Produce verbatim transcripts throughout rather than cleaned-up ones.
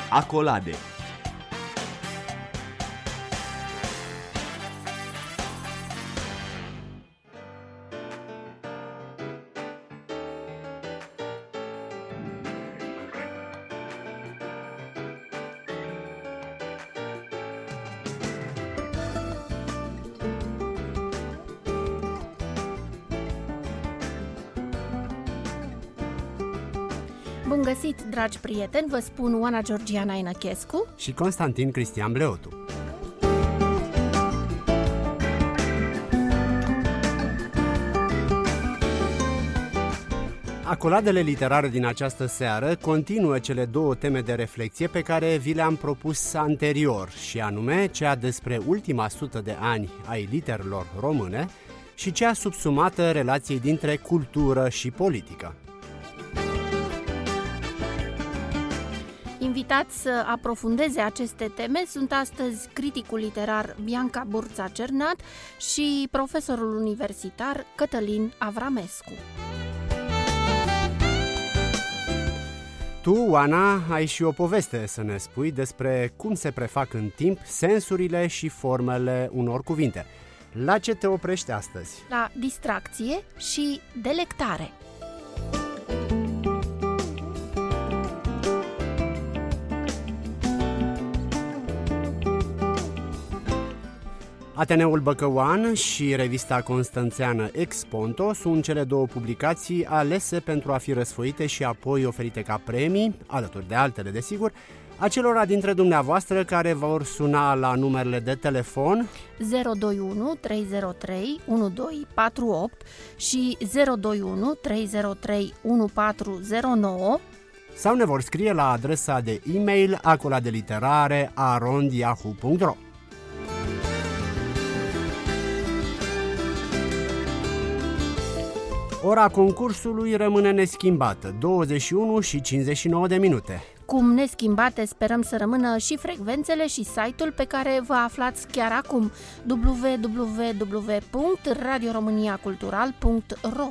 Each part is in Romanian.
Acolade. Bun găsit, dragi prieteni, vă spun Oana Georgiana Inăchescu și Constantin Cristian Bleotu. Acoladele literare din această seară continuă cele două teme de reflexie pe care vi le-am propus anterior, și anume cea despre ultima sută de ani ai literelor române și cea subsumată relației dintre cultură și politică. Invitați să aprofundeze aceste teme sunt astăzi criticul literar Bianca Burța-Cernat și profesorul universitar Cătălin Avramescu. Tu, Oana, ai și o poveste să ne spui despre cum se prefac în timp sensurile și formele unor cuvinte. La ce te oprești astăzi? La distracție și delectare. Ateneul Băcăuan și revista constanțeană Exponto sunt cele două publicații alese pentru a fi răsfoite și apoi oferite ca premii, alături de altele, desigur, acelora dintre dumneavoastră care vor suna la numerele de telefon zero doi unu trei zero trei unu doi patru opt și zero doi unu trei zero trei unu patru zero nouă sau ne vor scrie la adresa de e-mail acoladeliterare arond yahoo punct ro. Ora concursului rămâne neschimbată, douăzeci și unu și cincizeci și nouă de minute. Cum neschimbate sperăm să rămână și frecvențele și site-ul pe care vă aflați chiar acum, w w w punct radio românia cultural punct ro.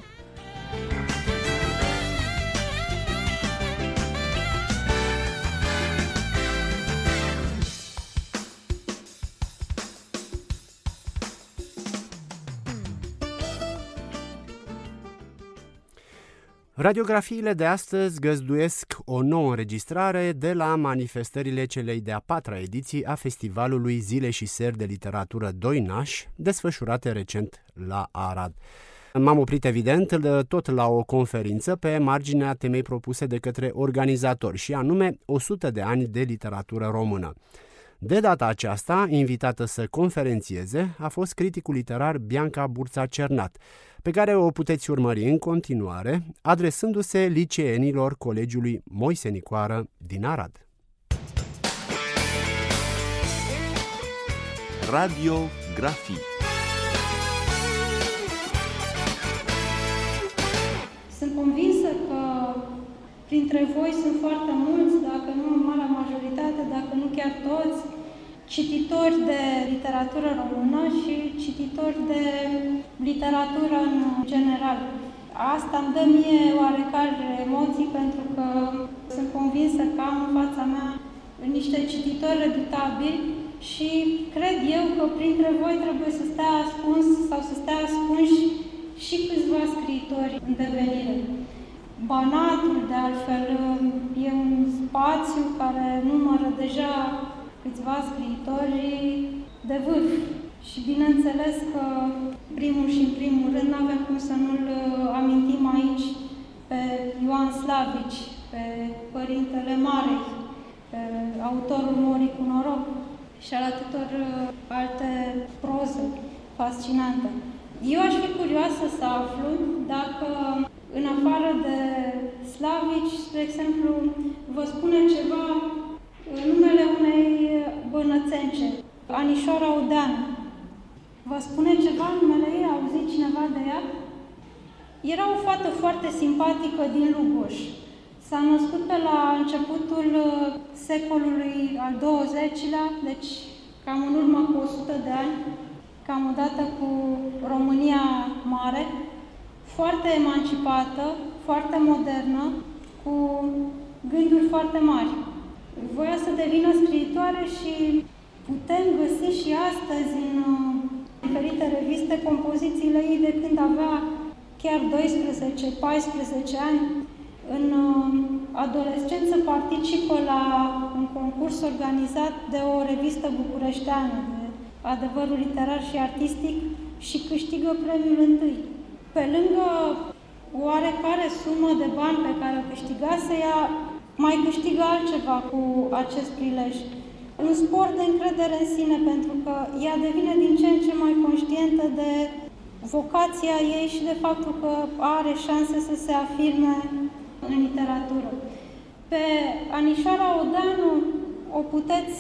Radiografiile de astăzi găzduiesc o nouă înregistrare de la manifestările celei de-a patra ediții a Festivalului Zile și Seri de Literatură Doi Nași, desfășurate recent la Arad. M-am oprit, evident, tot la o conferință pe marginea temei propuse de către organizatori, și anume o sută de ani de literatură română. De data aceasta, invitată să conferențieze, a fost criticul literar Bianca Burța-Cernat, pe care o puteți urmări în continuare, adresându-se liceenilor Colegiului Moise Nicoară din Arad. Radiografii. Sunt convinsă că printre voi sunt foarte mulți, dacă nu în marea majoritate, dacă nu chiar toți, cititori de literatură română și cititori de literatură în general. Asta îmi dă mie oarecare emoții, pentru că sunt convinsă că am în fața mea niște cititori redutabili și cred eu că printre voi trebuie să stea ascuns sau să stea ascunși și câțiva scriitori în devenire. Banatul, de altfel, e un spațiu care numără deja câțiva scriitori de vârf. Și bineînțeles că primul și în primul rând n-avem cum să nu-l amintim aici pe Ioan Slavici, pe Părintele Marei, pe autorul Morii cu noroc și al atâtor alte proze fascinante. Eu aș fi curioasă să aflu dacă, în afară de Slavici, spre exemplu, vă spune ceva numele unei bănățence, Anișoara Odeanu. Vă spune ceva numele ei? A auzit cineva de ea? Era o fată foarte simpatică din Lugoș. S-a născut pe la începutul secolului al douăzecilea, deci cam în urmă cu o sută de ani, cam odată cu România Mare, foarte emancipată, foarte modernă, cu gânduri foarte mari. voia să devină scriitoare și putem găsi și astăzi în diferite reviste compozițiile ei de când avea chiar doisprezece paisprezece ani. În adolescență participă la un concurs organizat de o revistă bucureșteană de adevărul literar și artistic și câștigă premiul întâi. Pe lângă oarecare sumă de bani pe care o câștigase, ea mai câștigă altceva cu acest prilej. Un spor de încredere în sine, pentru că ea devine din ce în ce mai conștientă de vocația ei și de faptul că are șanse să se afirme în literatură. Pe Anișoara Odeanu o puteți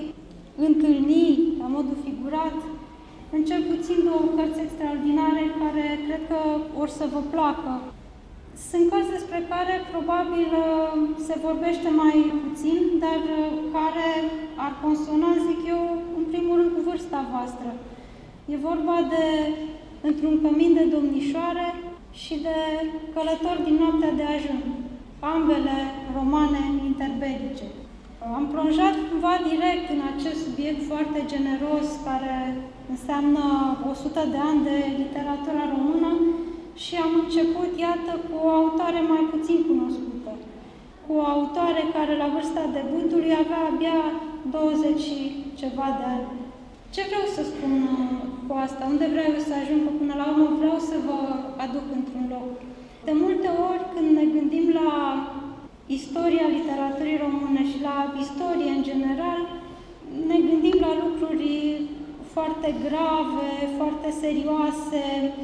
întâlni, la modul figurat, în cel puțin două cărți extraordinare care cred că or să vă placă. Sunt cărți despre care probabil se vorbește mai puțin, dar care ar consona, zic eu, în primul rând cu vârsta voastră. E vorba de Într-un cămin de domnișoare și de Călători din noaptea de ajun, ambele romane interbelice. Am plonjat cumva direct în acest subiect foarte generos, care înseamnă o sută de ani de literatura română, și am început, iată, cu o autoare mai puțin cunoscută, cu o autoare care la vârsta debutului avea abia douăzeci și ceva de ani. Ce vreau să spun cu asta? Unde vreau să ajung? Că până la urmă vreau să vă aduc într-un loc. De multe ori, când ne gândim la istoria literaturii române și la istorie în general, ne gândim la lucruri foarte grave, foarte serioase.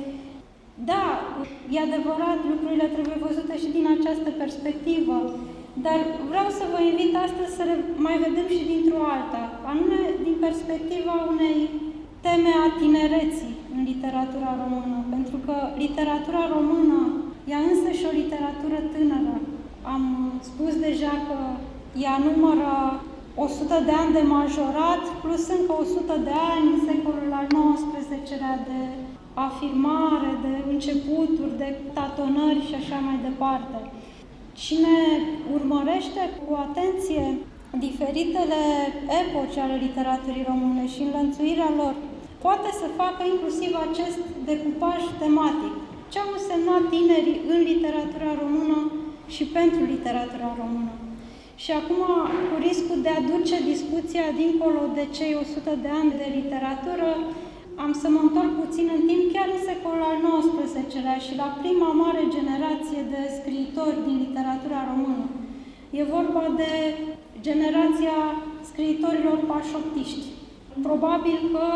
Da, e adevărat, lucrurile trebuie văzute și din această perspectivă, dar vreau să vă invit astăzi să le mai vedem și dintr-o alta, anume din perspectiva unei teme a tinereții în literatura română, pentru că literatura română ea însă și o literatură tânără. Am spus deja că ea numără o sută de ani de majorat, plus încă o sută de ani în secolul al nouăsprezecelea de afirmare, de începuturi, de tatonări și așa mai departe. Cine urmărește cu atenție diferitele epoci ale literaturii române și înlănțuirea lor, poate să facă inclusiv acest decupaj tematic. Ce au însemnat tinerii în literatura română și pentru literatura română. Și acum, cu riscul de a duce discuția dincolo de cei o sută de ani de literatură, am să mă întorc puțin în timp, chiar în secolul al nouăsprezecelea și la prima mare generație de scriitori din literatura română. E vorba de generația scriitorilor pașoptiști. Probabil că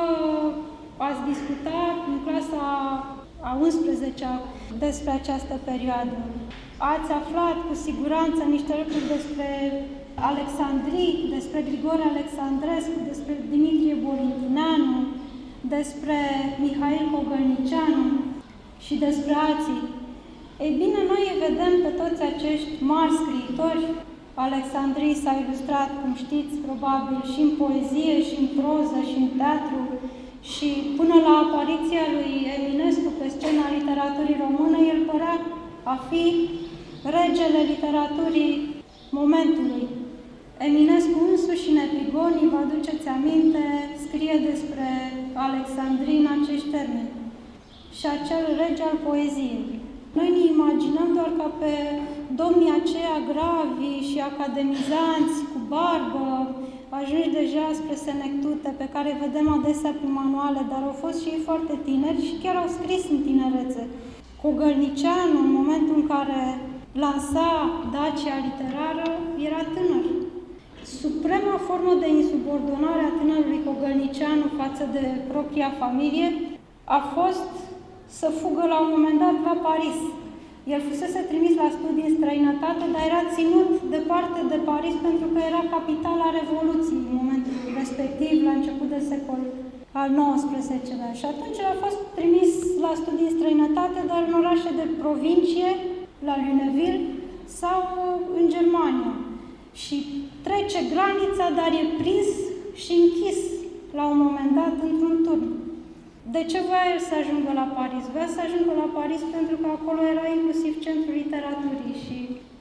ați discutat în clasa a unsprezecea despre această perioadă. Ați aflat cu siguranță niște lucruri despre Alexandrii, despre Grigore Alexandrescu, despre Dimitrie Borintineanu, despre Mihail Cogălnicianu și despre alții. Ei bine, noi îi vedem pe toți acești mari scriitori. Alexandrii s-a ilustrat, cum știți, probabil, și în poezie, și în proză, și în teatru, și până la apariția lui Eminescu pe scena literaturii române, el părea a fi regele literaturii momentului. Eminescu însuși, în Epigonii, vă aduceți aminte, scrie despre Alexandrii în acești termeni. Și acel rege al poeziei. Noi ne imaginăm doar ca pe domnii aceia gravi și academizanți, cu barbă, ajungi deja spre senectute, pe care îi vedem adesea prin manuale, dar au fost și ei foarte tineri și chiar au scris în tinerețe. Cogălnicianu, în momentul în care lansa Dacia literară, era tânăr. Suprema formă de insubordonare a tânărului Cogălnicianu față de propria familie a fost să fugă la un moment dat la Paris. El fusese trimis la studii în străinătate, dar era ținut departe de Paris pentru că era capitala Revoluției în momentul respectiv, la început de secol al nouăsprezecelea. Și atunci a fost trimis la studii în străinătate, dar în orașe de provincie, la Lunéville sau în Germania. Și trece granița, dar e prins și închis la un moment dat într-un turn. De ce voia el să ajungă la Paris? Voia să ajungă la Paris pentru că acolo era inclusiv centrul literaturii și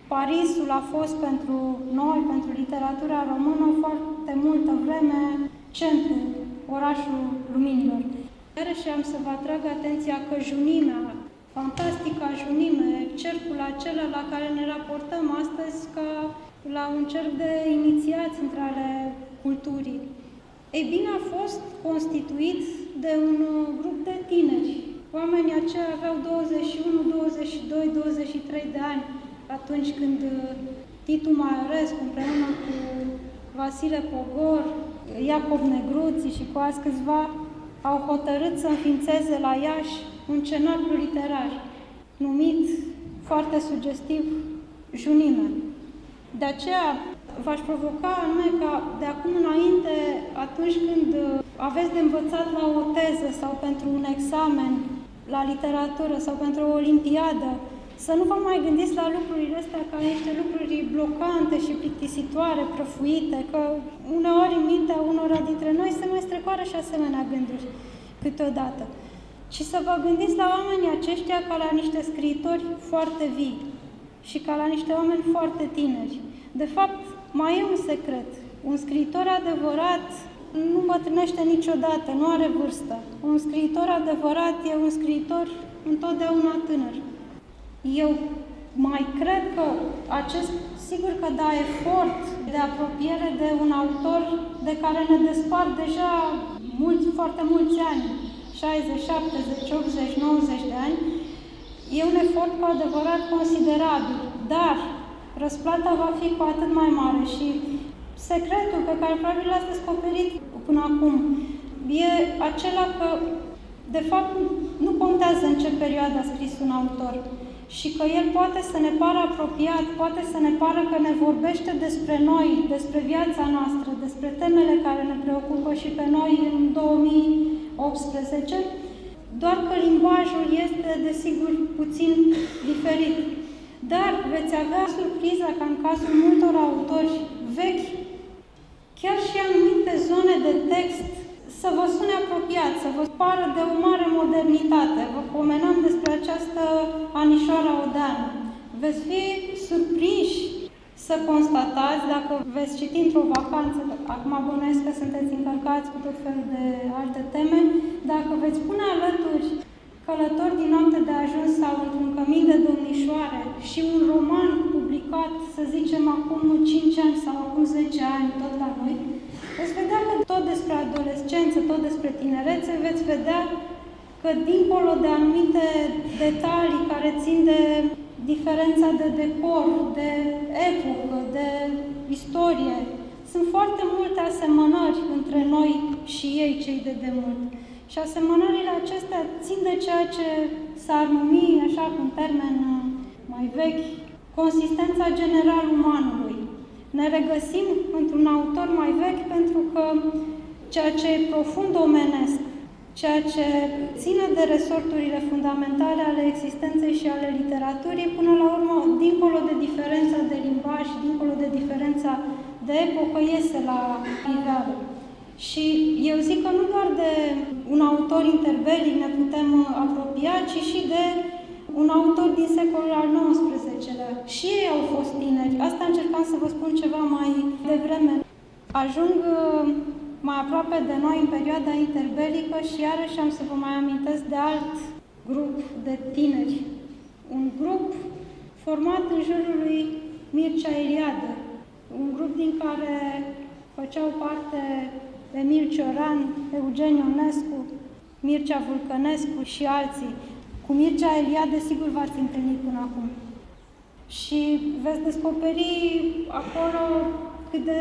Parisul a fost pentru noi, pentru literatura română, foarte multă vreme centrul, orașul luminilor. Iarăși am să vă atrag atenția că junimea, fantastica junime, cercul acela la care ne raportăm astăzi ca la un cerc de inițiați între ale culturii. Ei bine, a fost constituit de un grup de tineri. Oamenii aceia aveau douăzeci și unu, douăzeci și doi, douăzeci și trei de ani atunci când Titu Maiorescu împreună cu Vasile Pogor, Iacob Negruții și cu alți câțiva au hotărât să înființeze la Iași un cenaclu literar, numit foarte sugestiv Junime. De aceea v-aș provoca anume ca de acum înainte, atunci când aveți de învățat la o teză sau pentru un examen la literatură sau pentru o olimpiadă, să nu vă mai gândiți la lucrurile astea ca niște lucruri blocante și plictisitoare, prăfuite, că uneori în mintea unora dintre noi se mai strecoară și asemenea gânduri câteodată. Și să vă gândiți la oamenii aceștia ca la niște scriitori foarte vii și ca la niște oameni foarte tineri. De fapt, mai e un secret. Un scriitor adevărat nu bătrânește niciodată, nu are vârstă. Un scriitor adevărat e un scriitor întotdeauna tânăr. Eu mai cred că acest, sigur că da, efort de apropiere de un autor de care ne despart deja mulți, foarte mulți ani, șaizeci, șaptezeci, optzeci, nouăzeci de ani, e un efort cu adevărat considerabil, dar răsplata va fi cu atât mai mare și secretul pe care probabil l-ați descoperit până acum e acela că, de fapt, nu contează în ce perioadă a scris un autor și că el poate să ne pară apropiat, poate să ne pară că ne vorbește despre noi, despre viața noastră, despre temele care ne preocupă și pe noi în două mii optsprezece, doar că limbajul este, desigur, puțin diferit. Dar veți avea surpriza ca în cazul multor autori vechi, chiar și anumite zone de text să vă sune apropiat, să vă pară de o mare modernitate. Vă pomenam despre această Anișoara Odeanu. Veți fi surprinși să constatați, dacă veți citi într-o vacanță, acum bănuiesc că sunteți încărcați cu tot felul de alte teme, dacă veți pune alături Călători din noapte de ajuns sau Într-un cămin de domnișoare și un roman publicat, să zicem, acum cinci ani sau acum zece ani, tot la noi, veți vedea că tot despre adolescență, tot despre tinerețe, veți vedea că dincolo de anumite detalii care țin de diferența de decor, de epocă, de istorie, sunt foarte multe asemănări între noi și ei, cei de demult. Și asemănările acestea țin de ceea ce s-ar numi, așa cu un termen mai vechi, consistența general umanului. Ne regăsim într-un autor mai vechi pentru că ceea ce e profund omenesc, ceea ce ține de resorturile fundamentale ale existenței și ale literaturii, până la urmă, dincolo de diferența de limbaj, dincolo de diferența de epocă, iese la iveală. Și eu zic că nu doar de un autor interbelic ne putem apropia, ci și de un autor din secolul al nouăsprezecelea. Și ei au fost tineri. Asta încercam să vă spun ceva mai devreme. Ajung mai aproape de noi în perioada interbelică și iarăși am să vă mai amintesc de alt grup de tineri. Un grup format în jurul lui Mircea Eliade. Un grup din care făceau parte Emil Cioran, Eugen Ionescu, Mircea Vulcănescu și alții. Cu Mircea Eliade, sigur, v-ați întâlnit până acum. Și veți descoperi acolo cât de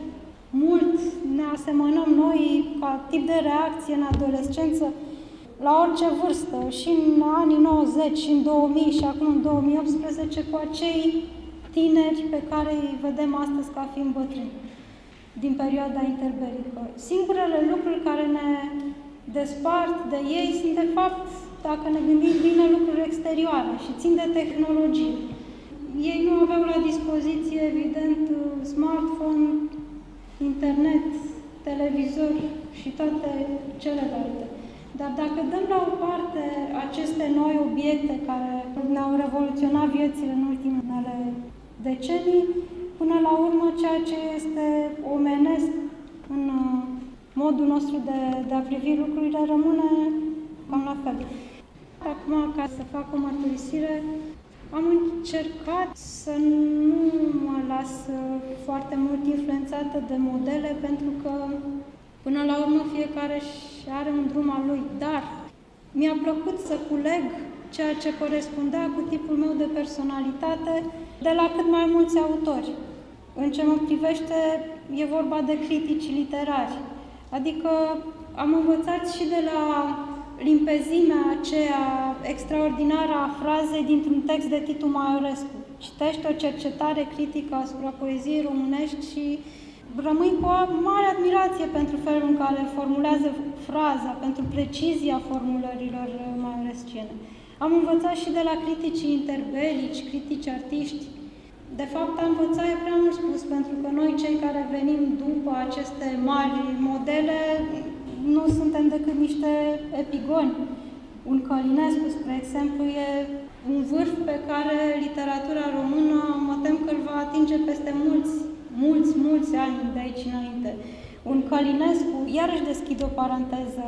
mult ne asemănăm noi ca tip de reacție în adolescență la orice vârstă, și în anii nouăzeci, și în două mii, și acum în două mii optsprezece, cu acei tineri pe care îi vedem astăzi ca fiind bătrâni din perioada interbelică. Singurele lucruri care ne despart de ei sunt, de fapt, dacă ne gândim bine, lucruri exterioare și țin de tehnologie. Ei nu aveau la dispoziție, evident, smartphone, internet, televizor și toate celelalte. Dar dacă dăm la o parte aceste noi obiecte care ne-au revoluționat viețile în ultimele decenii, până la urmă ceea ce este omenesc în modul nostru de, de a privi lucrurile rămâne cam la fel. Acum, ca să fac o mărturisire, am încercat să nu mă las foarte mult influențată de modele, pentru că, până la urmă, fiecare are un drum al lui. Dar mi-a plăcut să culeg ceea ce corespundea cu tipul meu de personalitate de la cât mai mulți autori. În ce mă privește, e vorba de critici literari. Adică am învățat și de la limpezimea aceea extraordinară a frazei dintr-un text de Titu Maiorescu. Citești o cercetare critică asupra poeziei românești și rămâi cu o mare admirație pentru felul în care formulează fraza, pentru precizia formulărilor maioresciene. Am învățat și de la criticii interbelici, critici artiști. De fapt, am învățat e prea mult spus, pentru că noi, cei care venim după aceste mari modele, nu suntem decât niște epigoni. Un Călinescu, spre exemplu, e un vârf pe care literatura română mă tem că îl va atinge peste mulți, mulți, mulți ani de aici înainte. Un Călinescu, iarăși deschid o paranteză,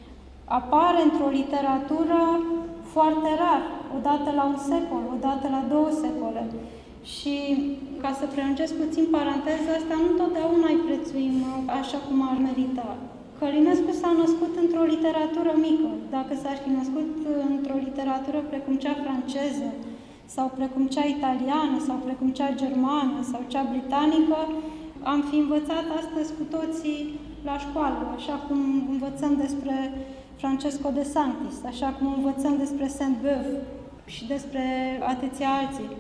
apare într-o literatură foarte rar, odată la un secol, odată la două secole. Și, ca să prelungesc puțin paranteza asta, nu totdeauna îi prețuim așa cum ar merita. Călinescu s-a născut într-o literatură mică. Dacă s-ar fi născut într-o literatură precum cea franceză, sau precum cea italiană, sau precum cea germană, sau cea britanică, am fi învățat astăzi cu toții la școală, așa cum învățăm despre Francesco de Sanctis, așa cum învățăm despre Sainte-Beuve și despre atâția alții.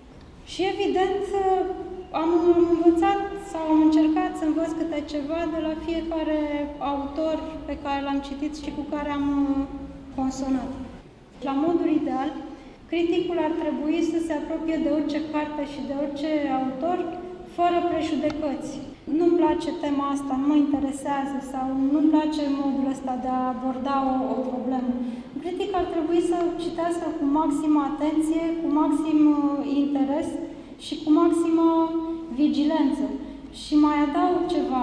Și evident, am învățat sau am încercat să învăț câte ceva de la fiecare autor pe care l-am citit și cu care am consonat. La modul ideal, criticul ar trebui să se apropie de orice carte și de orice autor, fără prejudecăți. Nu-mi place tema asta, nu mă interesează sau nu-mi place modul ăsta de a aborda o, o problemă. Un critic ar trebui să citească cu maximă atenție, cu maxim interes și cu maximă vigilență. Și mai adaug ceva.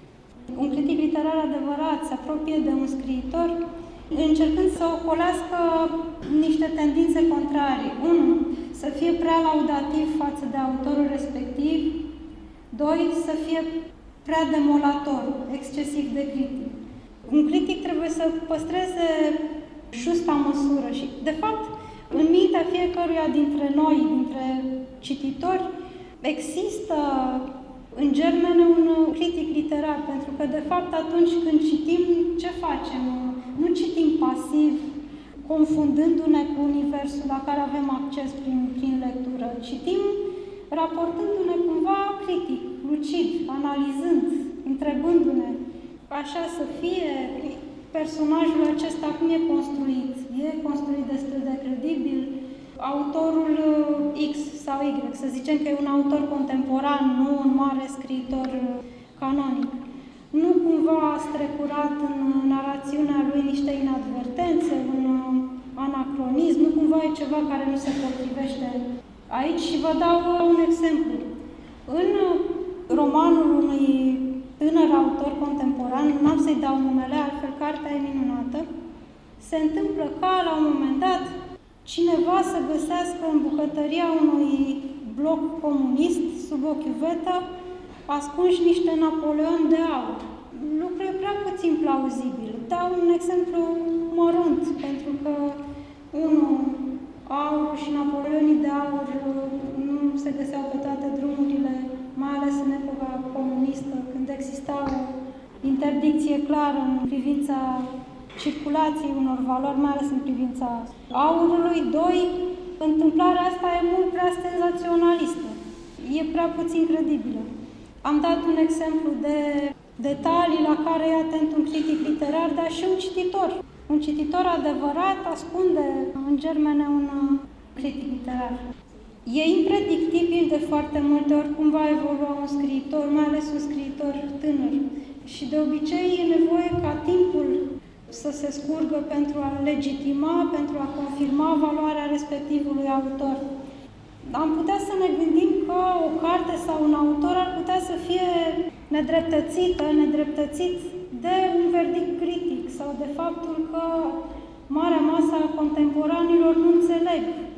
Un critic literar adevărat se apropie de un scriitor încercând să ocolească niște tendințe contrarii. Unu, să fie prea laudativ față de autorul respectiv. Doi, să fie prea demolator, excesiv de critic. Un critic trebuie să păstreze justa măsură și, de fapt, în mintea fiecăruia dintre noi, dintre cititori, există în germene un critic literar, pentru că, de fapt, atunci când citim, ce facem? Nu citim pasiv, confundându-ne cu universul la care avem acces prin, prin lectură. Citim raportându-ne cumva critic, lucid, analizând, întrebându-ne. Așa să fie, personajul acesta cum e construit? E construit destul de credibil? Autorul X sau Y, să zicem că e un autor contemporan, nu un mare scriitor canonic. Nu cumva a strecurat în narațiunea lui niște inadvertențe, un anacronism, nu cumva e ceva care nu se potrivește aici și vă dau un exemplu. În romanul unui tânăr autor contemporan, n-am să-i dau numele, altfel cartea e minunată, se întâmplă ca, la un moment dat, cineva să găsească în bucătăria unui bloc comunist, sub o chiuvetă, ascunși niște Napoleon de aur. Lucrul e prea puțin plauzibil. Dau un exemplu mărunt, pentru că, unul, aurul și Napoleonii de aur nu se găseau pe toate drumurile, mai ales în epoca comunistă, când exista o interdicție clară în privința circulației unor valori, mai ales în privința aurului. Doi, întâmplarea asta e mult prea senzaționalistă. E prea puțin credibilă. Am dat un exemplu de detalii la care e atent un critic literar, dar și un cititor. Un cititor adevărat ascunde în germene un critic literar. E impredictibil de foarte multe ori cum va evolua un scriitor, mai ales un scriitor tânăr. Și de obicei e nevoie ca timpul să se scurgă pentru a legitima, pentru a confirma valoarea respectivului autor. Am putea să ne gândim că o carte sau un autor ar putea să fie nedreptățită, nedreptățit de un verdict critic sau de faptul că marea masă a contemporanilor nu înțeleg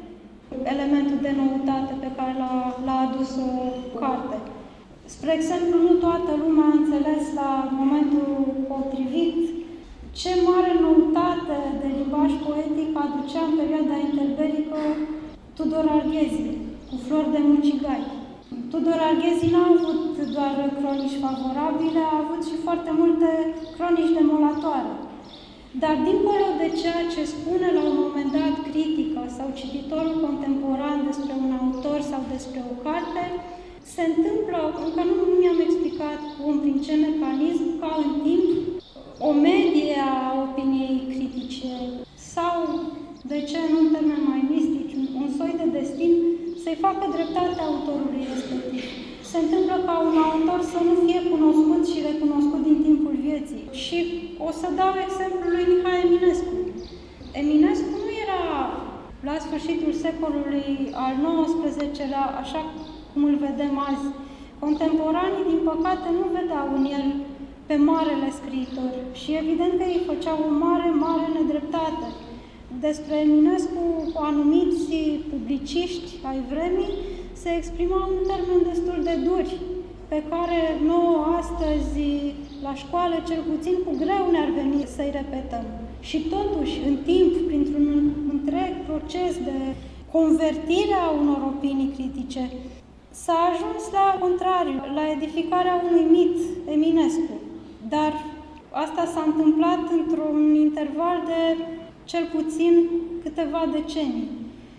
elementul de noutate pe care l-a, l-a adus o carte. Spre exemplu, nu toată lumea a înțeles la momentul potrivit ce mare noutate de limbaj poetic aducea în perioada interbelică Tudor Arghezi, cu Flori de mucigai. Tudor Arghezi n-a avut doar cronici favorabile, a avut și foarte multe cronici demolatoare. Dar dincolo de ceea ce spune la un moment dat critică sau cititorul contemporan despre un autor sau despre o carte, se întâmplă, încă nu mi-am explicat cum, prin ce mecanism, ca în timp, o medie a opiniei critice sau, de ce nu în termeni mai mistici, un soi de destin, să-i facă dreptate autorului respectiv. Se întâmplă ca un autor să nu fie cunoscut și recunoscut din timpul vieții. Și o să dau exemplul lui Mihai Eminescu. Eminescu nu era la sfârșitul secolului al nouăsprezecelea, așa cum îl vedem azi. Contemporanii, din păcate, nu vedeau în el pe marele scriitor și evident că ei făceau o mare, mare nedreptate. Despre Eminescu, anumiți publiciști ai vremii se exprimau în termeni destul de duri, pe care nouă astăzi, la școală, cel puțin cu greu ne-ar veni să-i repetăm. Și totuși, în timp, printr-un întreg proces de convertire a unor opinii critice, s-a ajuns la contrariu, la edificarea unui mit Eminescu. Dar asta s-a întâmplat într-un interval de cel puțin câteva decenii.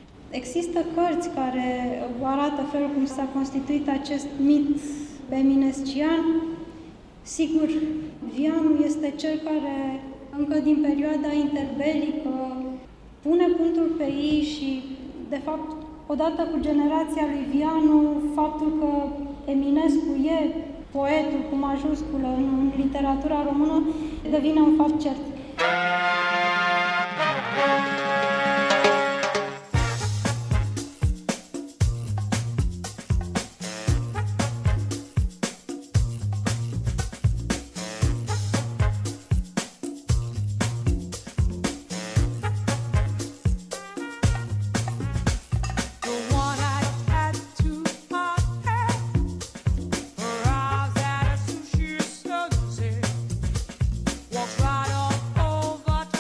Există cărți care arată felul cum s-a constituit acest mit eminescian. Sigur, Vianu este cel care, încă din perioada interbelică, pune punctul pe ei și, de fapt, odată cu generația lui Vianu, faptul că Eminescu e poetul cu majusculă în literatura română devine un fapt cert. Walks right on over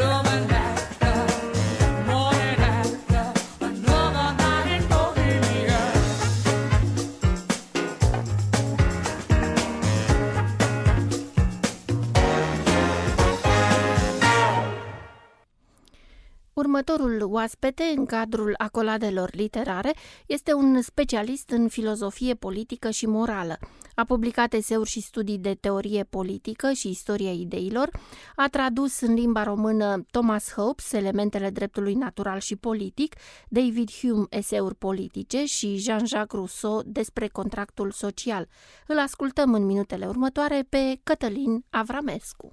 Următorul oaspete în cadrul acoladelor literare este un specialist în filozofie politică și morală. A publicat eseuri și studii de teorie politică și istoria ideilor, a tradus în limba română Thomas Hobbes, Elementele dreptului natural și politic, David Hume, Eseuri politice și Jean-Jacques Rousseau, Despre contractul social. Îl ascultăm în minutele următoare pe Cătălin Avramescu.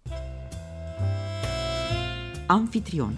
Anfitrion.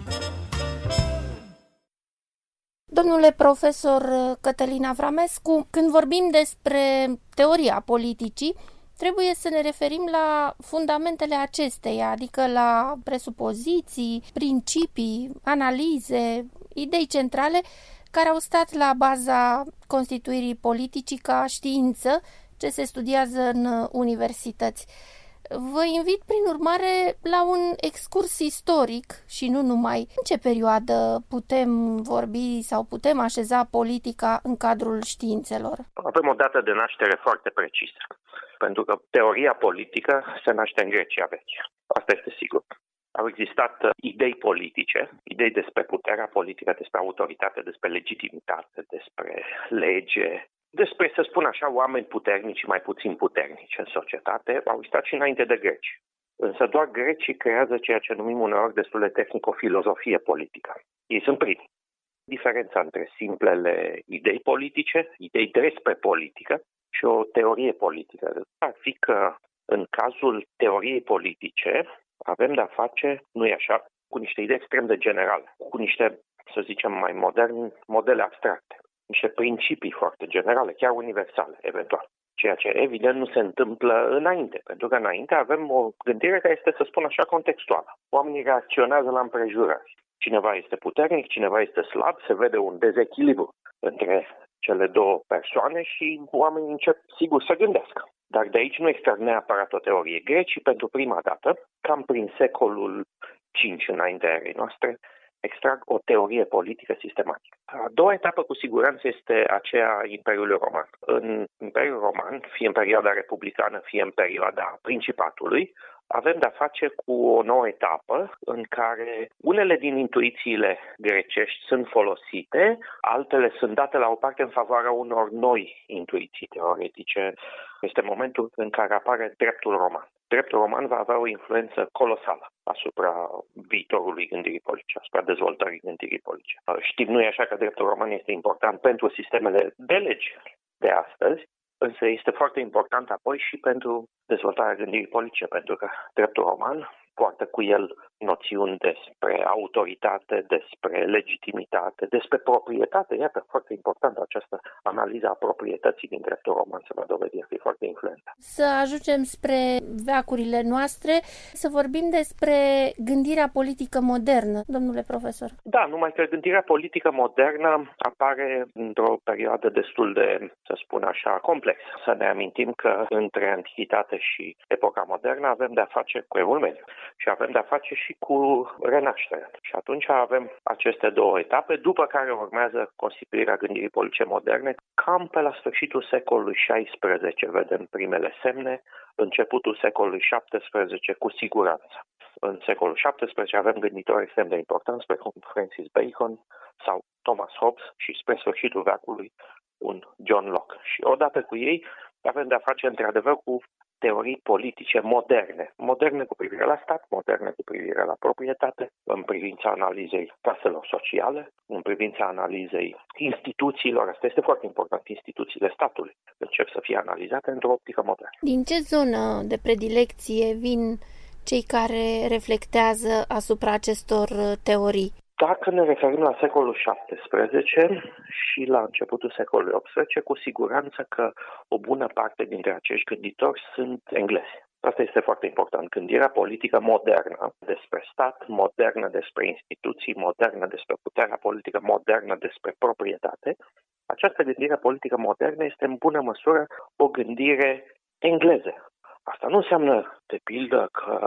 Domnule profesor Cătălin Avramescu, când vorbim despre teoria politicii, trebuie să ne referim la fundamentele acesteia, adică la presupoziții, principii, analize, idei centrale care au stat la baza constituirii politicii ca știință ce se studiază în universități. Vă invit, prin urmare, la un excurs istoric și nu numai. În ce perioadă putem vorbi sau putem așeza politica în cadrul științelor? Avem o dată de naștere foarte precisă, pentru că teoria politică se naște în Grecia veche. Asta este sigur. Au existat idei politice, idei despre puterea politică, despre autoritate, despre legitimitate, despre lege, despre, să spun așa, oameni puternici și mai puțin puternici în societate. Au existat și înainte de greci. Însă doar grecii creează ceea ce numim uneori destul de tehnic o filozofie politică. Ei sunt primii. Diferența între simplele idei politice, idei despre politică și o teorie politică ar fi că în cazul teoriei politice avem de-a face, nu e așa, cu niște idei extrem de generale, cu niște, să zicem, mai moderne, modele abstracte. Niște principii foarte generale, chiar universale, eventual. Ceea ce, evident, nu se întâmplă înainte, pentru că înainte avem o gândire care este, să spun așa, contextuală. Oamenii reacționează la împrejurări. Cineva este puternic, cineva este slab, se vede un dezechilibru între cele două persoane și oamenii încep, sigur, să gândească. Dar de aici nu extrag neapărat o teorie. Grecii, pentru prima dată, cam prin secolul cinci înaintea erei noastre, extrag o teorie politică sistematică. A doua etapă, cu siguranță, este aceea Imperiului Roman. În Imperiul Roman, fie în perioada republicană, fie în perioada Principatului, avem de-a face cu o nouă etapă în care unele din intuițiile grecești sunt folosite, altele sunt date la o parte în favoarea unor noi intuiții teoretice. Este momentul în care apare dreptul roman. Dreptul roman va avea o influență colosală asupra viitorului gândirii politice, asupra dezvoltării gândirii politice. Știm, nu e așa că dreptul roman este important pentru sistemele de legi de astăzi, însă este foarte important apoi și pentru dezvoltarea gândirii politice, pentru că dreptul roman poartă cu el noțiuni despre autoritate, despre legitimitate, despre proprietate. Iată, foarte important această analiză a proprietății din dreptul roman se va dovedi a fi foarte influentă. Să ajungem spre veacurile noastre, să vorbim despre gândirea politică modernă, domnule profesor. Da, numai că gândirea politică modernă apare într-o perioadă destul de, să spun așa, complexă. Să ne amintim că între antichitate și epoca modernă avem de-a face cu Evul Mediu. Și avem de-a face și cu renașterea. Și atunci avem aceste două etape, după care urmează constituirea gândirii politice moderne. Cam pe la sfârșitul secolului șaisprezece vedem primele semne, începutul secolului șaptesprezece cu siguranță. În secolul șaptesprezece avem gânditori extrem de importanți, precum Francis Bacon sau Thomas Hobbes și spre sfârșitul veacului un John Locke. Și odată cu ei avem de-a face într-adevăr cu teorii politice moderne, moderne cu privire la stat, moderne cu privire la proprietate, în privința analizei claselor sociale, în privința analizei instituțiilor, asta este foarte important, instituțiile statului încep să fie analizate într-o optică modernă. Din ce zonă de predilecție vin cei care reflectează asupra acestor teorii? Dacă ne referim la secolul șaptesprezece și la începutul secolului optsprezece, cu siguranță că o bună parte dintre acești gânditori sunt englezi. Asta este foarte important. Gândirea politică modernă despre stat, modernă despre instituții, modernă despre puterea politică, modernă despre proprietate. Această gândire politică modernă este în bună măsură o gândire engleză. Asta nu înseamnă, de pildă, că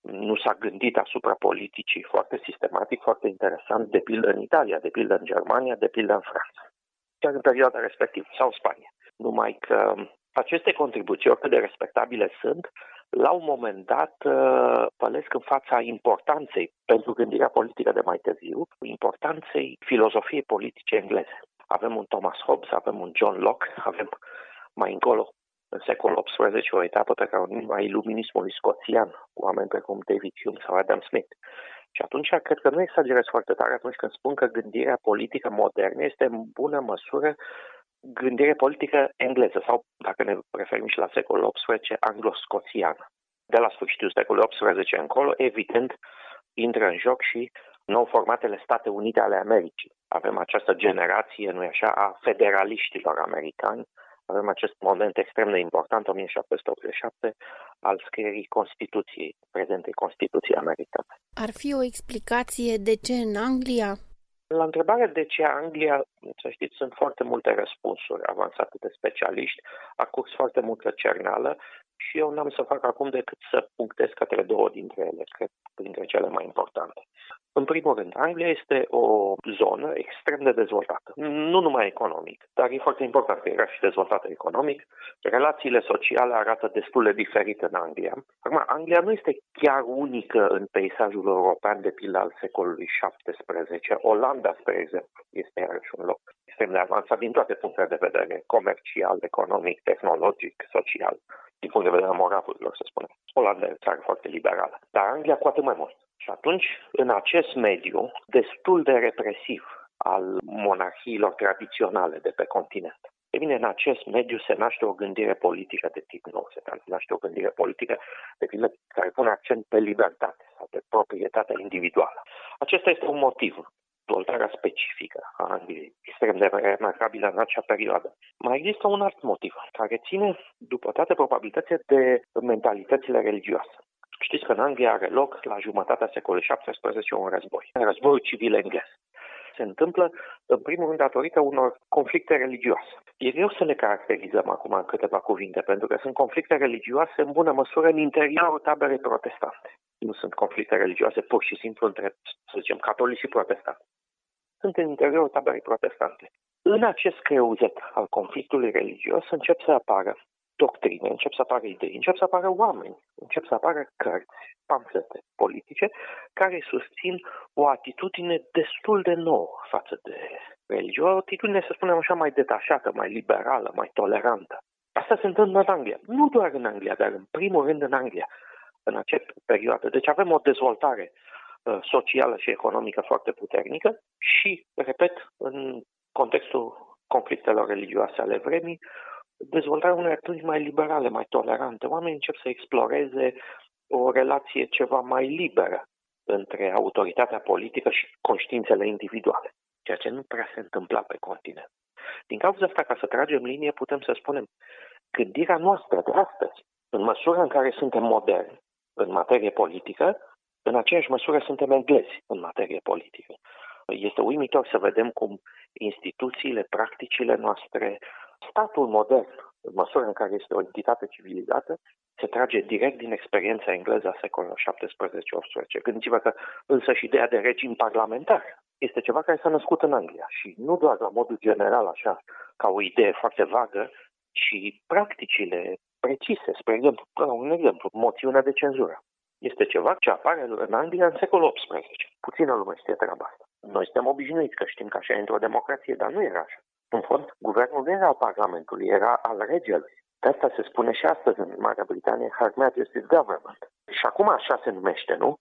nu s-a gândit asupra politicii foarte sistematic, foarte interesant, de pildă în Italia, de pildă în Germania, de pildă în Franța, chiar în perioada respectivă, sau Spania. Numai că aceste contribuții, oricât de respectabile sunt, la un moment dat pălesc în fața importanței pentru gândirea politică de mai târziu, importanței filozofiei politice engleze. Avem un Thomas Hobbes, avem un John Locke, avem mai încolo, în secolul optsprezece, o etapă pe care o numim a iluminismului scoțian, cu oameni precum David Hume sau Adam Smith. Și atunci, cred că nu exagerez foarte tare atunci când spun că gândirea politică modernă este în bună măsură gândire politică engleză sau, dacă ne referim și la secolul optsprezece, anglo-scoțian. De la sfârșitul secolului optsprezece încolo, evident, intră în joc și nou formatele State Unite ale Americii. Avem această generație, nu-i așa, a federaliștilor americani. Avem acest moment extrem de important, o mie șapte sute optzeci și șapte, al scrierii Constituției, prezentei Constituției americane. Ar fi o explicație de ce în Anglia? La întrebarea de ce Anglia, să știți, sunt foarte multe răspunsuri avansate de specialiști, a curs foarte multă cerneală și eu n-am să fac acum decât să punctez către două dintre ele, cred, printre cele mai importante. În primul rând, Anglia este o zonă extrem de dezvoltată, nu numai economic, dar e foarte important că era și dezvoltată economic. Relațiile sociale arată destul de diferit în Anglia. Acum, Anglia nu este chiar unică în peisajul european de pildă al secolului șaptesprezece. Olanda, spre exemplu, este iarăși un loc extrem de avansat din toate punctele de vedere, comercial, economic, tehnologic, social, din punct de vedere moral, să spunem. Olanda e o țară foarte liberală, dar Anglia cu atât mai mult. Și atunci, în acest mediu destul de represiv al monarhiilor tradiționale de pe continent, e bine, în acest mediu se naște o gândire politică de tip nou, se naște o gândire politică de pildă care pune accent pe libertate sau pe proprietatea individuală. Acesta este un motiv, dezvoltarea specifică a Angliei, extrem de remarcabilă în acea perioadă. Mai există un alt motiv, care ține, după toate probabilitățile, de mentalitățile religioase. Știți că în Anglia are loc, la jumătatea secolului șaptesprezece, un război, războiul civil englez. Se întâmplă, în primul rând, datorită unor conflicte religioase. E greu să le caracterizăm acum în câteva cuvinte, pentru că sunt conflicte religioase în bună măsură în interiorul taberei protestante. Nu sunt conflicte religioase pur și simplu între, să zicem, catolici și protestanți. Sunt în interiorul taberei protestante. În acest creuzet al conflictului religios încep să apară doctrine, încep să apară idei, încep să apară oameni, încep să apară cărți, pamflete politice care susțin o atitudine destul de nouă față de religie, o atitudine, să spunem așa, mai detașată, mai liberală, mai tolerantă. Asta se întâmplă în Anglia. Nu doar în Anglia, dar în primul rând în Anglia, în acea perioadă. Deci avem o dezvoltare uh, socială și economică foarte puternică și, repet, în contextul conflictelor religioase ale vremii, dezvoltarea unei atitudini mai liberale, mai tolerante. Oamenii încep să exploreze o relație ceva mai liberă între autoritatea politică și conștiințele individuale, ceea ce nu prea se întâmpla pe continent. Din cauza asta, ca să tragem linie, putem să spunem gândirea noastră de astăzi, în măsura în care suntem moderni în materie politică, în aceeași măsură suntem englezi în materie politică. Este uimitor să vedem cum instituțiile, practicile noastre, statul modern, în măsura în care este o entitate civilizată, se trage direct din experiența engleză a secolului șaptesprezece optsprezece. Gândiți-vă că însă și ideea de regim parlamentar este ceva care s-a născut în Anglia și nu doar la modul general, așa, ca o idee foarte vagă, ci practicile precise. Spre exemplu, un exemplu, moțiunea de cenzură. Este ceva ce apare în Anglia în secolul optsprezece. Puțină lume știe treaba asta. Noi suntem obișnuiți că știm că așa e într-o democrație, dar nu era așa. În fond, guvernul nu era al Parlamentului, era al regelui. De asta se spune și astăzi în Marea Britanie Her Majesty's Government. Și acum așa se numește, nu?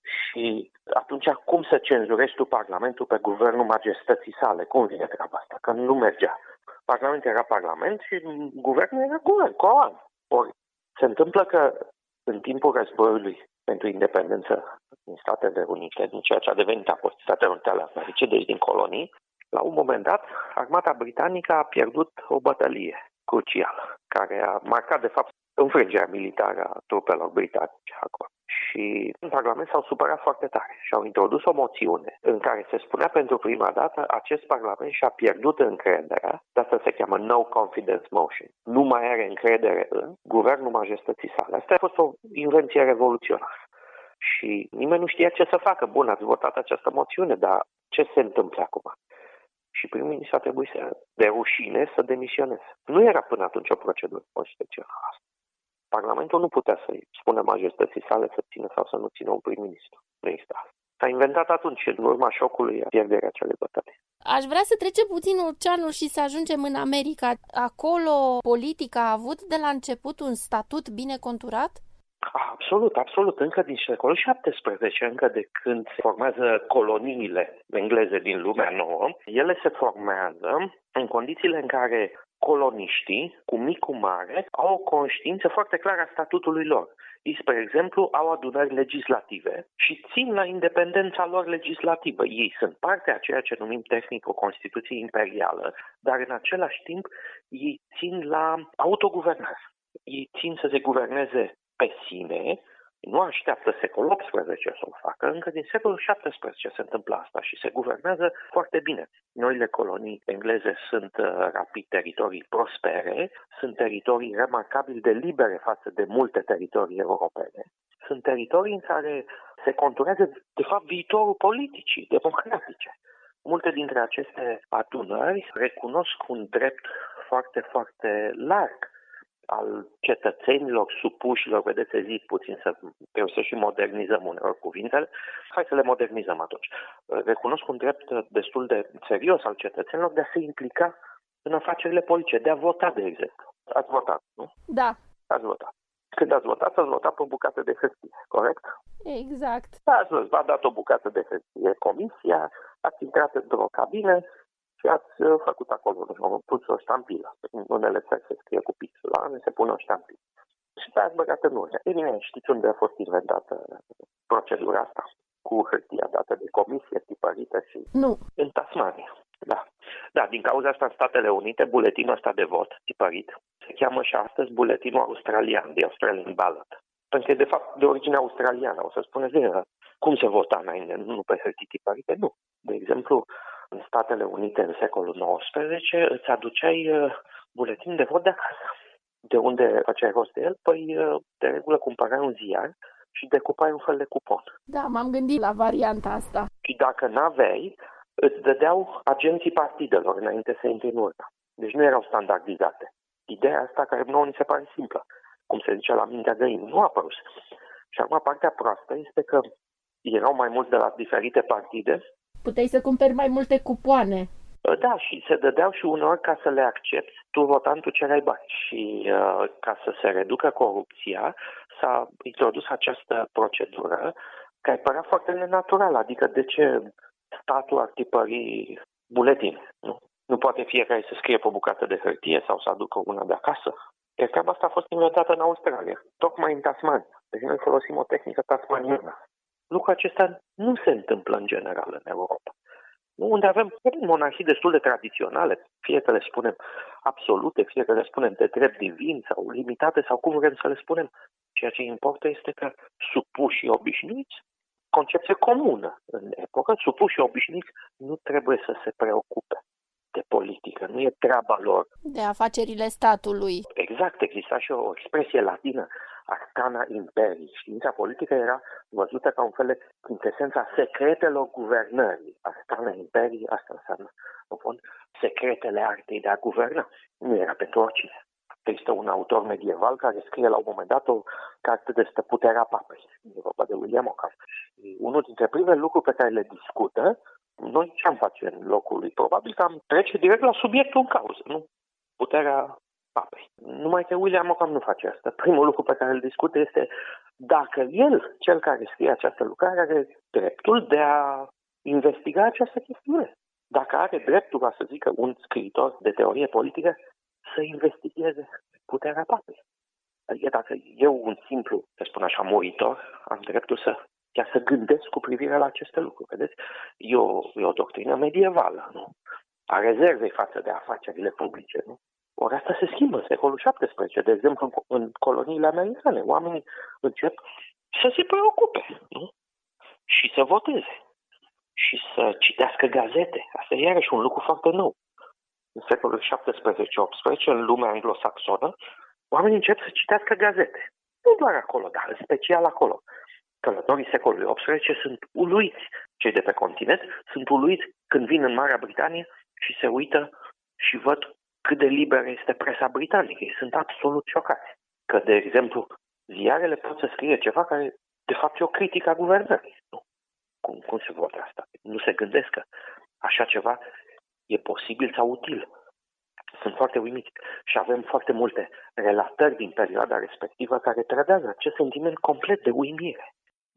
Și atunci cum să cenzurezi tu Parlamentul pe guvernul majestății sale? Cum vine treaba asta? Că nu mergea. Parlamentul era Parlament și guvernul era guvern, coan. Ori se întâmplă că în timpul războiului pentru independență din Statele Unite, din ceea ce a devenit apoi Statele Unite ale Americii, deci din colonii, la un moment dat, armata britanică a pierdut o bătălie crucială, care a marcat, de fapt, înfrângerea militară a trupelor britanice acolo. Și în Parlament s-au supărat foarte tare și au introdus o moțiune în care se spunea pentru prima dată acest Parlament și-a pierdut încrederea, de asta se cheamă No Confidence Motion. Nu mai are încredere în guvernul majestății sale. Asta a fost o invenție revoluționară. Și nimeni nu știa ce să facă. Bun, ați votat această moțiune, dar ce se întâmplă acum? Și prim-ministru a trebuit să, de rușine să demisioneze. Nu era până atunci o procedură constituțională. Parlamentul nu putea să-i spună majestății sale să țină sau să nu țină un prim-ministru. Nu exista. S-a inventat atunci, în urma șocului, pierderea acelei bătălii. Aș vrea să trecem puțin oceanul și să ajungem în America. Acolo politica a avut de la început un statut bine conturat? Absolut, absolut. Încă din secolul șaptesprezece, încă de când se formează coloniile engleze din lumea nouă, ele se formează în condițiile în care coloniștii, cu mic cu mare, au o conștiință foarte clară a statutului lor. Ei, spre exemplu, au adunări legislative și țin la independența lor legislativă. Ei sunt parte a ceea ce numim tehnic o Constituție imperială, dar în același timp ei țin la autoguvernare. Ei țin să se guverneze pe sine, nu așteaptă secolul optsprezece să o facă, încă din secolul șaptesprezece se întâmplă asta și se guvernează foarte bine. Noile colonii engleze sunt uh, rapid teritorii prospere, sunt teritorii remarcabil de libere față de multe teritorii europene, sunt teritorii în care se conturează, de fapt, viitorul politicii democratice. Multe dintre aceste adunări recunosc un drept foarte, foarte larg al cetățenilor supușilor, vedeți, zic puțin să, trebuie să și modernizăm uneori cuvintele, hai să le modernizăm atunci. Recunosc un drept destul de serios al cetățenilor de a se implica în afacerile politice, de a vota, de exemplu. Ați votat, nu? Da. Ați votat. Când ați votat, ați votat pe o bucată de hârtie, corect? Exact. Ați văzut, v-a dat o bucată de hârtie comisia, ați intrat într-o cabină și ați făcut acolo, nu pus o ștampilă. În unele țări se scrie cu pixul, la unele se pune o ștampilă. Și ați băgat în urmă. Ei bine, știți unde a fost inventată procedura asta? Cu hârtia dată de comisie, tipărită și... Nu. În Tasmania. Da. Da, din cauza asta în Statele Unite, buletinul ăsta de vot tipărit se cheamă și astăzi buletinul australian, de Australian Ballot. Pentru că e de fapt de origine australiană. O să spuneți, cum se vota înainte? Nu pe hârtii tipărite? Nu. De exemplu, în Statele Unite, în secolul nouăsprezece, îți aduceai buletin de vot de acasă. De unde făceai rost de el? Păi, de regulă, cumpărai un ziar și decupai un fel de cupon. Da, m-am gândit la varianta asta. Și dacă n-aveai, îți dădeau agenții partidelor înainte să intri în urmă. Deci nu erau standardizate. Ideea asta care nouă ni se pare simplă, cum se zice la mintea găinii, nu a apărut. Și acum partea proastă este că erau mai mulți de la diferite partide. Puteai să cumperi mai multe cupoane. Da, și se dădeau și uneori ca să le accepti, tu votantul cereai bani. Și uh, ca să se reducă corupția, s-a introdus această procedură care părea foarte nenaturală. Adică de ce statul ar tipări buletine? Nu? Nu poate fiecare să scrie pe o bucată de hârtie sau să aducă una de acasă. Iar treaba asta a fost inventată în Australia, tocmai în Tasmania. Deci noi folosim o tehnică tasmaniană. Lucrul acesta nu se întâmplă în general în Europa. Unde avem monarhii destul de tradiționale, fie că le spunem absolute, fie că le spunem de drept divin sau limitate sau cum vrem să le spunem. Ceea ce importă este că supușii obișnuiți, concepție comună în epocă, supușii obișnuiți nu trebuie să se preocupe de politică, nu e treaba lor. De afacerile statului. Exact, exista și o expresie latină, arcana imperii. Știința politică era văzută ca un fel de quintesența secretelor guvernării. Arcana imperii, asta înseamnă, în fond, secretele artei de a guverna. Nu era pentru oricine. Există un autor medieval care scrie la un moment dat o carte despre puterea papei. E vorba de William Ockham. Și unul dintre primele lucruri pe care le discută, noi ce am face în locul lui? Probabil că am trece direct la subiectul în cauză, nu? Puterea papei. Numai că William Ockham nu face asta. Primul lucru pe care îl discută este dacă el, cel care scrie această lucrare, are dreptul de a investiga această chestiune. Dacă are dreptul, ca să zică un scriitor de teorie politică, să investigheze puterea papei. Adică dacă eu, un simplu, să spun așa, muritor, am dreptul să chiar să gândesc cu privire la aceste lucruri. Vedeți? E o, e o doctrină medievală, nu? A rezervei față de afacerile publice, nu? Ori asta se schimbă în secolul șaptesprezece. De exemplu, în coloniile americane, oamenii încep să se preocupe, nu? Și să voteze. Și să citească gazete. Asta e iarăși un lucru foarte nou. În secolul șaptesprezece optsprezece, în lumea anglosaxonă, oamenii încep să citească gazete. Nu doar acolo, dar în special acolo. Călătorii secolului optsprezece sunt uluiți, cei de pe continent, sunt uluiți când vin în Marea Britanie și se uită și văd cât de liberă este presa britanică. Ei sunt absolut șocați. Că, de exemplu, ziarele pot să scrie ceva care, de fapt, e o critică a guvernării. Nu. Cum, cum se văd asta? Nu se gândesc că așa ceva e posibil sau util. Sunt foarte uimiți și avem foarte multe relatări din perioada respectivă care trădează acest sentiment complet de uimire.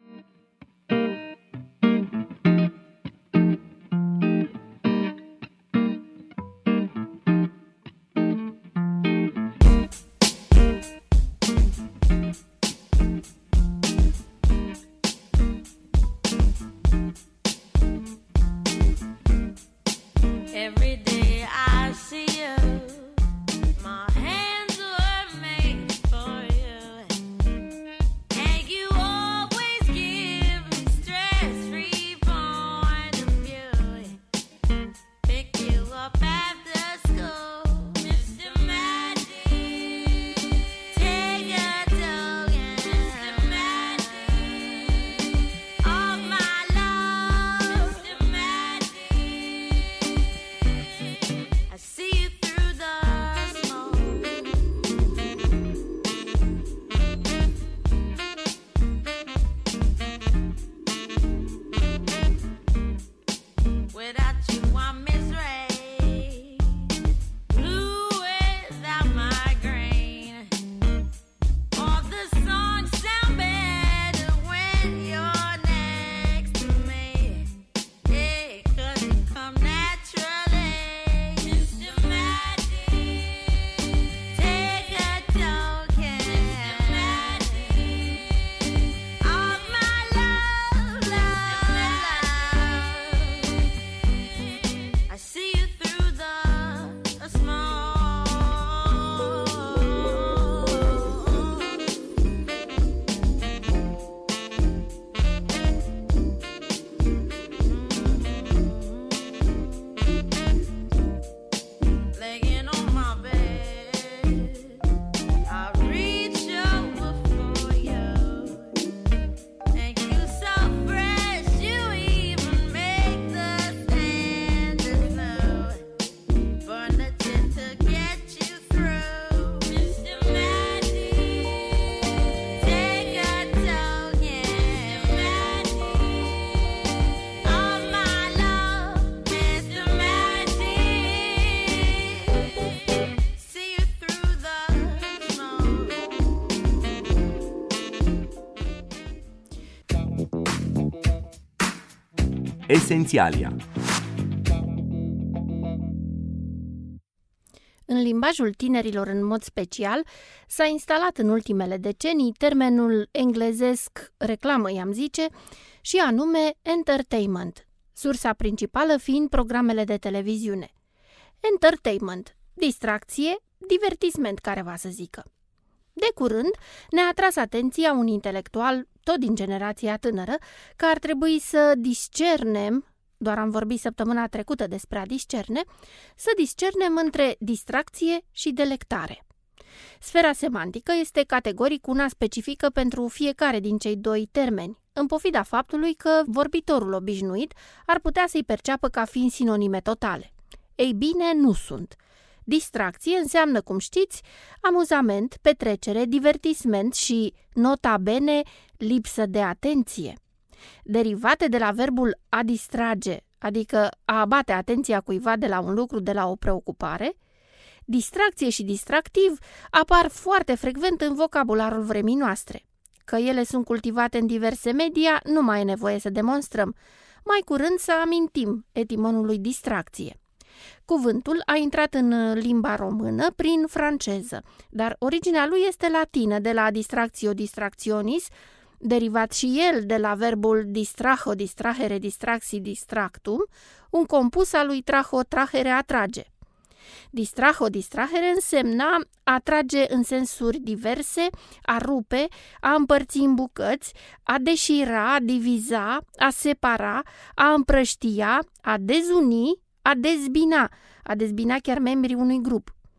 Esențialia. În limbajul tinerilor în mod special, s-a instalat în ultimele decenii termenul englezesc reclamă, i-am zice, și anume entertainment, sursa principală fiind programele de televiziune. Entertainment, distracție, divertisment, careva să zică. De curând ne-a atras atenția un intelectual, tot din generația tânără, că ar trebui să discernem, doar am vorbit săptămâna trecută despre a discerne, să discernem între distracție și delectare. Sfera semantică este categoric una specifică pentru fiecare din cei doi termeni, în pofida faptului că vorbitorul obișnuit ar putea să-i perceapă ca fiind sinonime totale. Ei bine, nu sunt. Distracție înseamnă, cum știți, amuzament, petrecere, divertisment și, nota bene, lipsă de atenție. Derivate de la verbul a distrage, adică a abate atenția cuiva de la un lucru, de la o preocupare, distracție și distractiv apar foarte frecvent în vocabularul vremii noastre. Că ele sunt cultivate în diverse media, nu mai e nevoie să demonstrăm. Mai curând să amintim etimolul distracție. Cuvântul a intrat în limba română prin franceză, dar originea lui este latină, de la distractio distractionis, derivat și el de la verbul distraho, distrahere, distracti, distractum, un compus al lui traho, trahere, atrage. Distraho, distrahere însemna atrage în sensuri diverse, a rupe, a împărți în bucăți, a deșira, a diviza, a separa, a împrăștia, a dezuni, a dezbina, a dezbina chiar membrii unui grup.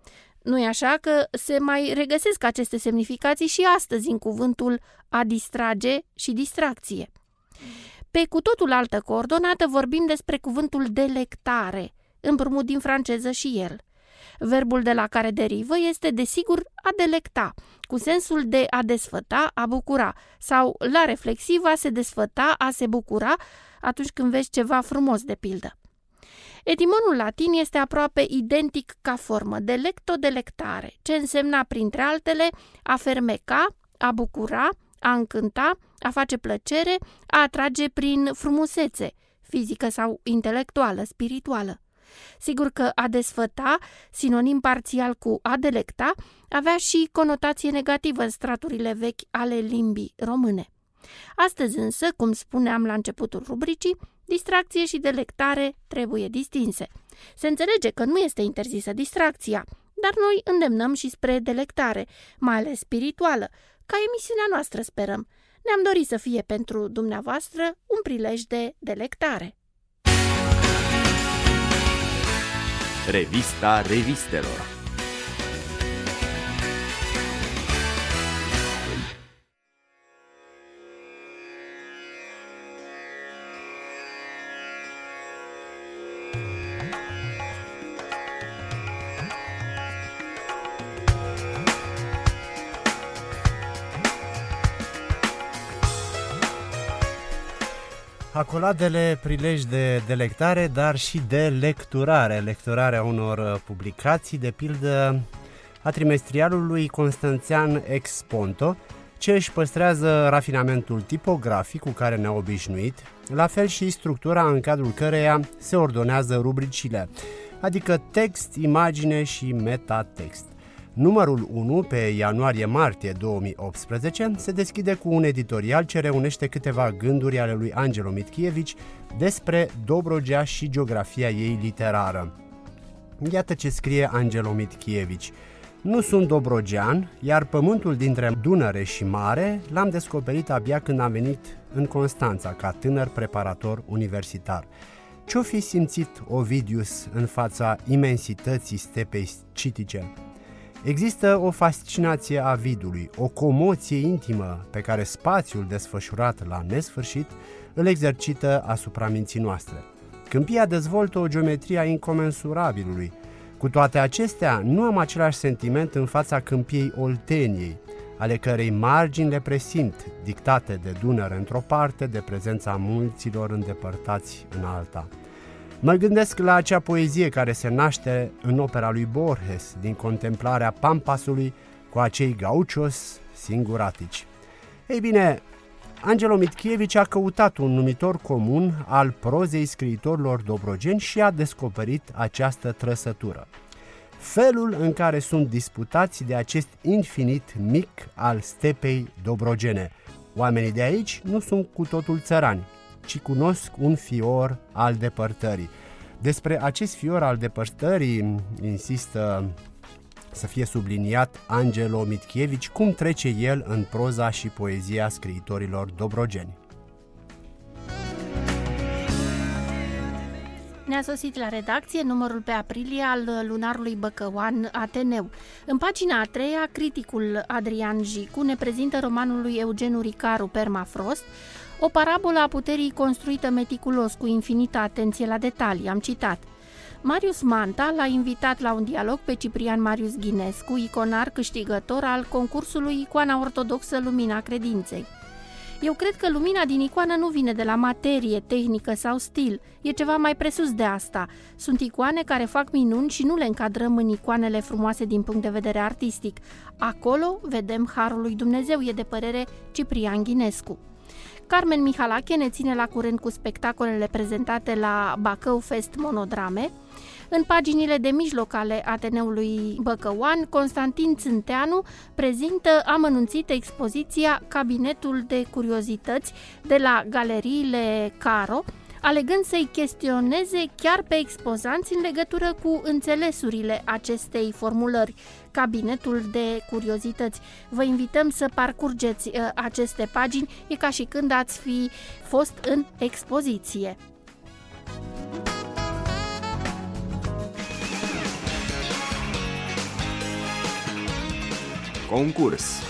Nu-i așa că se mai regăsesc aceste semnificații și astăzi în cuvântul a distrage și distracție. Pe cu totul altă coordonată vorbim despre cuvântul delectare, împrumut din franceză și el. Verbul de la care derivă este, desigur, a delecta, cu sensul de a desfăta, a bucura, sau la reflexivă a se desfăta, a se bucura, atunci când vezi ceva frumos, de pildă. Etimonul latin este aproape identic ca formă, delecto-delectare, ce însemna, printre altele, a fermeca, a bucura, a încânta, a face plăcere, a atrage prin frumusețe, fizică sau intelectuală, spirituală. Sigur că a desfăta, sinonim parțial cu a delecta, avea și conotație negativă în straturile vechi ale limbii române. Astăzi însă, cum spuneam la începutul rubricii, distracție și delectare trebuie distinse. Se înțelege că nu este interzisă distracția, dar noi îndemnăm și spre delectare, mai ales spirituală, ca emisiunea noastră, sperăm. Ne-am dorit să fie pentru dumneavoastră un prilej de delectare. Revista revistelor. Acoladele prilej de delectare, dar și de lecturare, lecturarea unor publicații, de pildă a trimestrialului Constanțian Ex Ponto, ce își păstrează rafinamentul tipografic cu care ne-a obișnuit, la fel și structura în cadrul căreia se ordonează rubricile, adică text, imagine și metatext. Numărul unu, pe ianuarie-martie două mii optsprezece, se deschide cu un editorial ce reunește câteva gânduri ale lui Angelo Mitchievici despre Dobrogea și geografia ei literară. Iată ce scrie Angelo Mitchievici. Nu sunt dobrogean, iar pământul dintre Dunăre și mare l-am descoperit abia când am venit în Constanța, ca tânăr preparator universitar. Ce-o fi simțit Ovidius în fața imensității stepei scitice? Există o fascinație a vidului, o comoție intimă pe care spațiul desfășurat la nesfârșit îl exercită asupra minții noastre. Câmpia dezvoltă o geometrie a incomensurabilului. Cu toate acestea, nu am același sentiment în fața câmpiei Olteniei, ale cărei margini le presimt, dictate de Dunăre într-o parte, de prezența munților îndepărtați în alta. Mă gândesc la acea poezie care se naște în opera lui Borges, din contemplarea Pampasului cu acei gauchos singuratici. Ei bine, Angelo Mitchievici a căutat un numitor comun al prozei scriitorilor dobrogeni și a descoperit această trăsătură. Felul în care sunt disputați de acest infinit mic al stepei dobrogene. Oamenii de aici nu sunt cu totul țărani, ci cunosc un fior al depărtării. Despre acest fior al depărtării insistă să fie subliniat Angelo Mitchievici, cum trece el în proza și poezia scriitorilor dobrogeni. Ne-a sosit la redacție numărul pe aprilie al lunarului Băcăuan Ateneu. În pagina a treia, criticul Adrian Jicu ne prezintă romanul lui Eugeniu Ricaru, Permafrost, o parabolă a puterii construită meticulos cu infinită atenție la detalii, am citat. Marius Manta l-a invitat la un dialog pe Ciprian Marius Ghinescu, iconar câștigător al concursului Icoana Ortodoxă Lumina Credinței. Eu cred că lumina din icoană nu vine de la materie, tehnică sau stil, e ceva mai presus de asta. Sunt icoane care fac minuni și nu le încadrăm în icoanele frumoase din punct de vedere artistic. Acolo vedem harul lui Dumnezeu, e de părere Ciprian Ghinescu. Carmen Mihalache ne ține la curent cu spectacolele prezentate la Bacău Fest Monodrame. În paginile de mijloc ale Ateneului Băcăuan, Constantin Țânteanu prezintă amănunțit expoziția Cabinetul de Curiozități de la Galeriile Caro, alegând să-i chestioneze chiar pe expozanți în legătură cu înțelesurile acestei formulări, Cabinetul de Curiozități. Vă invităm să parcurgeți uh, aceste pagini, e ca și când ați fi fost în expoziție. Concurs.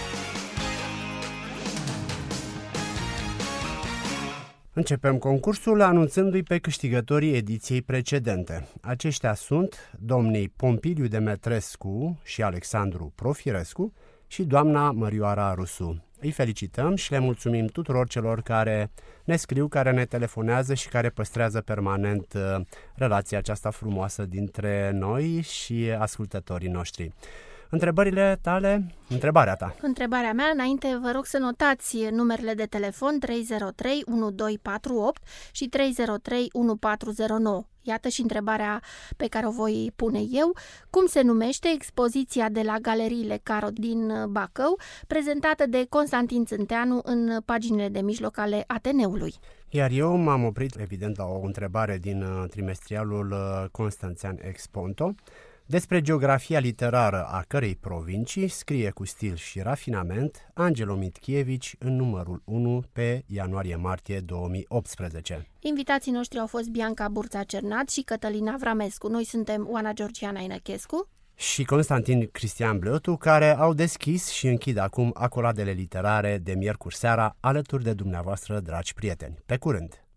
Începem concursul anunțându-i pe câștigătorii ediției precedente. Aceștia sunt domnii Pompiliu Demetrescu și Alexandru Profirescu și doamna Mărioara Rusu. Îi felicităm și le mulțumim tuturor celor care ne scriu, care ne telefonează și care păstrează permanent uh, relația aceasta frumoasă dintre noi și ascultătorii noștri. Întrebările tale? Întrebarea ta. Întrebarea mea, înainte vă rog să notați numerele de telefon trei zero trei unu doi patru opt și trei zero trei unu patru zero nouă. Iată și întrebarea pe care o voi pune eu. Cum se numește expoziția de la Galeriile Caro din Bacău, prezentată de Constantin Țânteanu în paginile de mijloc ale Ateneului? Iar eu m-am oprit, evident, la o întrebare din trimestrialul Constanțean Exponto, despre geografia literară a cărei provincii scrie cu stil și rafinament Angelo Mitchievici în numărul unu pe ianuarie-martie două mii optsprezece. Invitații noștri au fost Bianca Burța-Cernat și Cătălina Vramescu. Noi suntem Oana Georgiana Inăchescu și Constantin Cristian Blătu, care au deschis și închid acum acoladele literare de miercuri seara alături de dumneavoastră, dragi prieteni. Pe curând!